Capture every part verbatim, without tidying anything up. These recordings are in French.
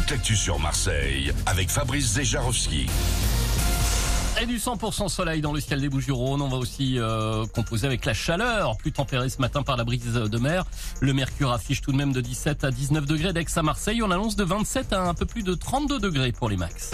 toute l'actu sur Marseille avec Fabrice Zejarowski. Et du cent pour cent soleil dans le ciel des Bouches-du-Rhône. On va aussi euh, composer avec la chaleur, plus tempérée ce matin par la brise de mer. Le mercure affiche tout de même de dix-sept à dix-neuf degrés d'Aix à Marseille. On annonce de vingt-sept à un peu plus de trente-deux degrés pour les max.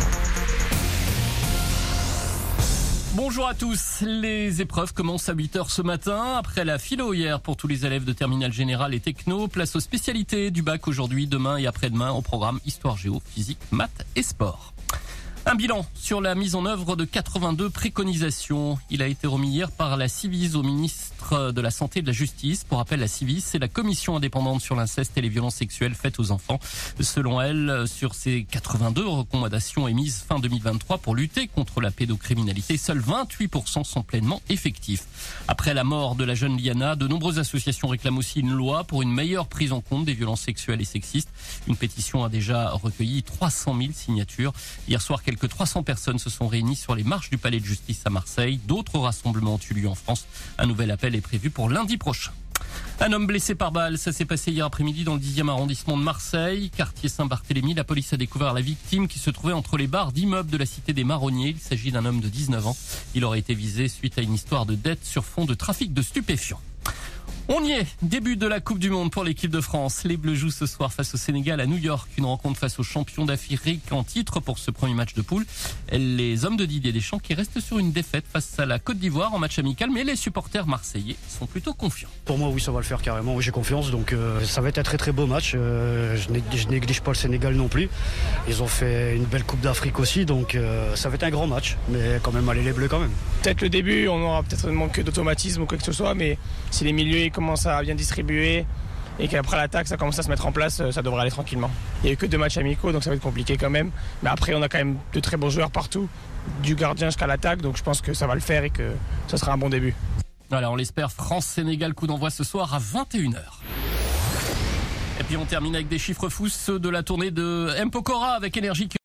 Bonjour à tous. Les épreuves commencent à huit heures ce matin. Après la philo hier pour tous les élèves de terminale générale et techno, place aux spécialités du bac aujourd'hui, demain et après-demain au programme Histoire Géo, Physique, Maths et Sport. Un bilan sur la mise en œuvre de quatre-vingt-deux préconisations. Il a été remis hier par la Civis au ministre de la Santé et de la Justice. Pour rappel, la Civis, c'est la commission indépendante sur l'inceste et les violences sexuelles faites aux enfants. Selon elle, sur ces quatre-vingt-deux recommandations émises fin deux mille vingt-trois pour lutter contre la pédocriminalité, seuls vingt-huit pour cent sont pleinement effectifs. Après la mort de la jeune Liana, de nombreuses associations réclament aussi une loi pour une meilleure prise en compte des violences sexuelles et sexistes. Une pétition a déjà recueilli trois cent mille signatures. Hier soir, quelques trois cents personnes se sont réunies sur les marches du Palais de Justice à Marseille. D'autres rassemblements ont eu lieu en France. Un nouvel appel est prévu pour lundi prochain. Un homme blessé par balle, ça s'est passé hier après-midi dans le dixième arrondissement de Marseille, quartier Saint-Barthélemy. La police a découvert la victime qui se trouvait entre les barres d'immeubles de la cité des Marronniers. Il s'agit d'un homme de dix-neuf ans. Il aurait été visé suite à une histoire de dette sur fond de trafic de stupéfiants. On y est, début de la Coupe du Monde pour l'équipe de France. Les Bleus jouent ce soir face au Sénégal à New York. Une rencontre face aux champions d'Afrique en titre pour ce premier match de poule. Les hommes de Didier Deschamps qui restent sur une défaite face à la Côte d'Ivoire en match amical. Mais les supporters marseillais sont plutôt confiants. Pour moi, oui, ça va le faire carrément. Oui, j'ai confiance. Donc euh, ça va être un très très beau match. Euh, je, nég- je néglige pas le Sénégal non plus. Ils ont fait une belle Coupe d'Afrique aussi. Donc euh, ça va être un grand match. Mais quand même, allez les Bleus quand même. Peut-être le début, on aura peut-être un manque d'automatisme ou quoi que ce soit. Mais si les milieux commencent à bien distribuer et qu'après l'attaque ça commence à se mettre en place, ça devrait aller tranquillement. Il n'y a eu que deux matchs amicaux donc ça va être compliqué quand même, mais après on a quand même de très bons joueurs partout, du gardien jusqu'à l'attaque, donc je pense que ça va le faire et que ça sera un bon début. Voilà, on l'espère. France-Sénégal, coup d'envoi ce soir à vingt et une heures. Et puis on termine avec des chiffres fous, ceux de la tournée de M. Pokora avec Énergie.